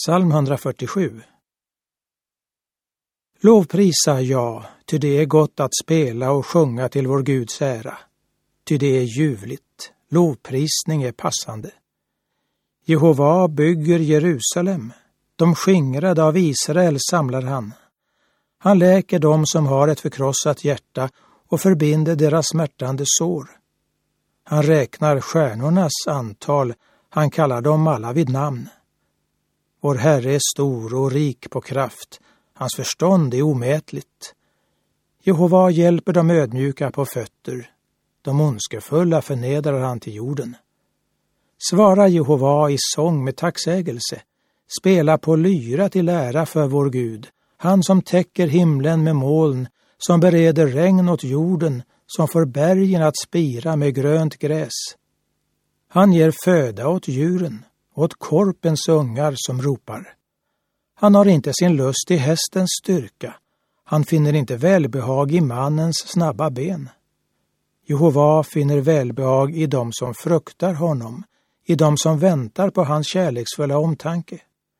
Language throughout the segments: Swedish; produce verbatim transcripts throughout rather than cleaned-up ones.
Psalm hundrafyrtiosju. Lovprisa ja, ty det är gott att spela och sjunga till vår Guds ära. Ty det är ljuvligt, lovprisning är passande. Jehova bygger Jerusalem, de skingrade av Israel samlar han. Han läker dem som har ett förkrossat hjärta och förbinder deras smärtande sår. Han räknar stjärnornas antal, han kallar dem alla vid namn. Vår Herre är stor och rik på kraft, hans förstånd är omätligt. Jehova hjälper de ödmjuka på fötter, de ondskefulla förnedrar han till jorden. Svara Jehova i sång med tacksägelse, spela på lyra till ära för vår Gud, han som täcker himlen med moln, som bereder regn åt jorden, som får bergen att spira med grönt gräs. Han ger föda åt djuren, åt korpens ungar som ropar. Han har inte sin lust i hästens styrka, han finner inte välbehag i mannens snabba ben. Jehova finner välbehag i dem som fruktar honom, i dem som väntar på hans kärleksfulla omtanke.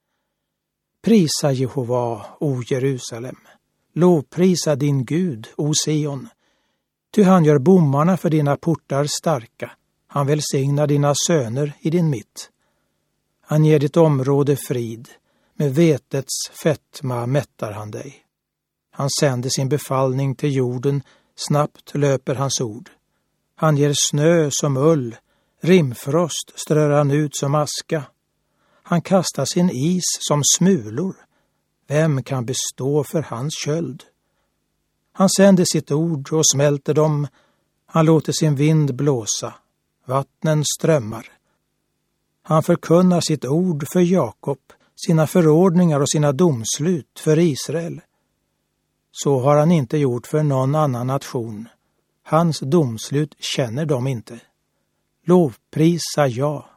Prisa Jehova, o Jerusalem, lovprisa din Gud, o Sion, ty han gör bommarna för dina portar starka, han välsignar dina söner i din mitt. Han ger ditt område frid, med vetets fetma mättar han dig. Han sänder sin befallning till jorden, snabbt löper hans ord. Han ger snö som ull, rimfrost strör han ut som aska. Han kastar sin is som smulor, vem kan bestå för hans köld? Han sänder sitt ord och smälter dem, han låter sin vind blåsa, vattnen strömmar. Han förkunnar sitt ord för Jakob, sina förordningar och sina domslut för Israel. Så har han inte gjort för någon annan nation. Hans domslut känner de inte. Lovprisa ja.